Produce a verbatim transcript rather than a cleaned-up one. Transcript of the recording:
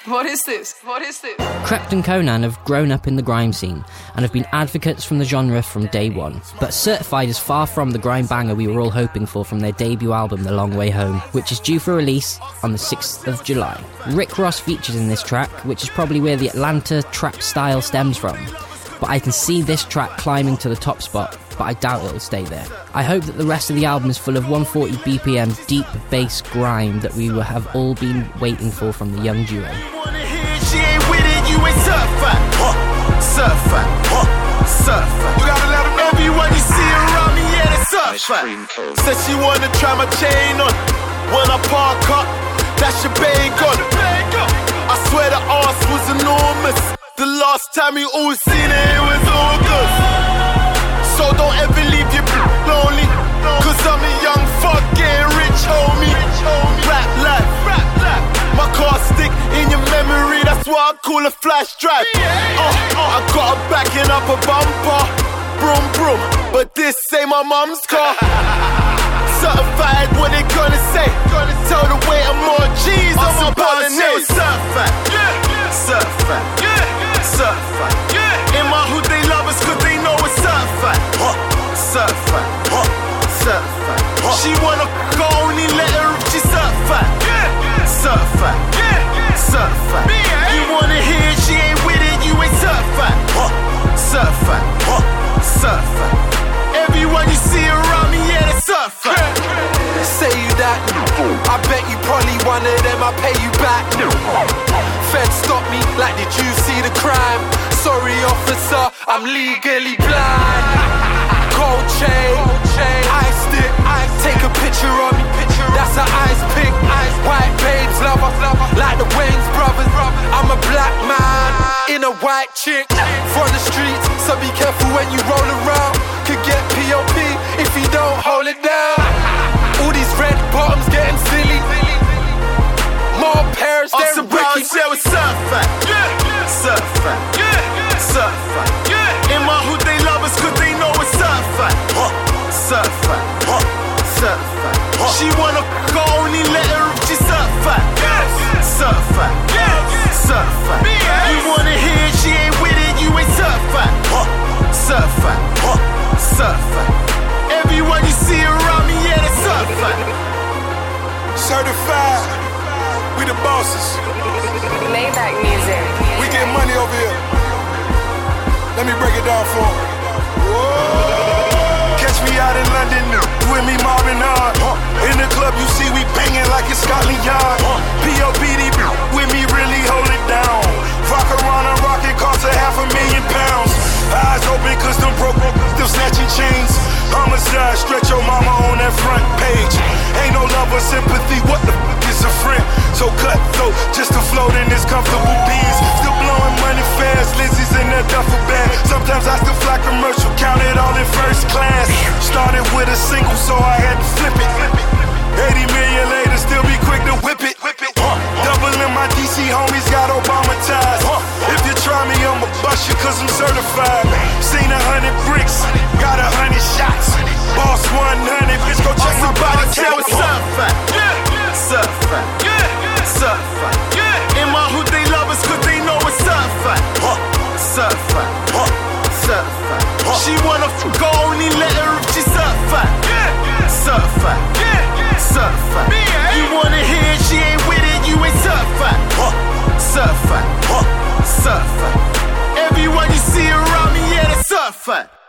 What is this? What is this? Krept and Conan have grown up in the grime scene and have been advocates from the genre from day one. But Certified is far from the grime banger we were all hoping for from their debut album The Long Way Home, which is due for release on the sixth of July. Rick Ross features in this track, which is probably where the Atlanta trap style stems from. But I can see this track climbing to the top spot, but I doubt it'll stay there. I hope that the rest of the album is full of one forty B P M deep bass grime that we have all been waiting for from the young duo. She ain't with it, you ain't certified. Huh. Certified. Huh. Certified. You gotta let them know everyone you see around me, yeah, they certified. Said she wanna try my chain on. When I park up, that's your bag on. I swear the arse was enormous. The last time you all seen it, it was August. So don't ever leave your lonely. Cause I'm a young fuck getting rich, homie. Rap life. My car stick in your memory, that's why I call a flash drive. Uh, uh, I got her backing up a bumper. Broom, broom. But this ain't my mum's car. Certified, what they gonna say? Gonna tell the weight of more G's on my bolognese. Certified. Certified. Certified. In my hood they love us cause they know it's certified. Certified. Certified. She wanna go only let her if she's certified. Certified. Certified. You wanna hear it, she ain't with it, you ain't certified. Certified. Certified. Everyone you see around me, yeah, they're certified. Say you that, I bet you probably one of them, I pay you back. Fed stop me, like did you see the crime? Sorry officer, I'm legally blind. Cold chain, ice stick, take a picture of me, that's an ice pick. White babes lover, like the Wayans brothers. I'm a black man in a white chick from the streets, so be careful when you roll around. Could get P O P if you don't hold it down. All these red bottoms getting silly. More pairs than Ricky. Yeah, we're certified. Certified. Certified. In my hood they love us cause they know it's certified. Certified. Certified. She wanna go only let her if she's certified. Certified. Certified. You wanna hear it, she ain't with it, you ain't certified. Certified. Certified. Everyone you see around me, yeah, they're certified. Certified. We the bosses. Maybach music. We get money over here. Let me break it down for them. Whoa. Catch me out in London with me mobbing hard. In the club you see we banging like it's Scotland Yard. P O B D with me really hold it down. Rock around and rock it costs a half a million pounds. Eyes open cause them broke, them snatching chains. Homicide, stretch your mama on that front page. Ain't no love or sympathy, what the fuck is a friend? So cutthroat, just to float in this comfortable beans. Still blowing money fast, Lizzie's in that duffel bag. Sometimes I still fly commercial, count it all in first class. Started with a single, so I had to flip it. eighty million later, still be quick to whip it. Doubling my D C homies, got Obama ties. If you try me, I'ma bust you cause I'm certified. Seen a hundred bricks, got a hundred shots. Boss one hundred, bitch, go check my body count. Certified. Certified. Certified. In my hood they love us cause they know it's certified. Certified. Certified. She wanna go only let her if she's certified. Certified. Certified. You wanna hear it, she ain't with it, you ain't certified. Certified. Certified. Everyone you see around me, yeah, they're certified.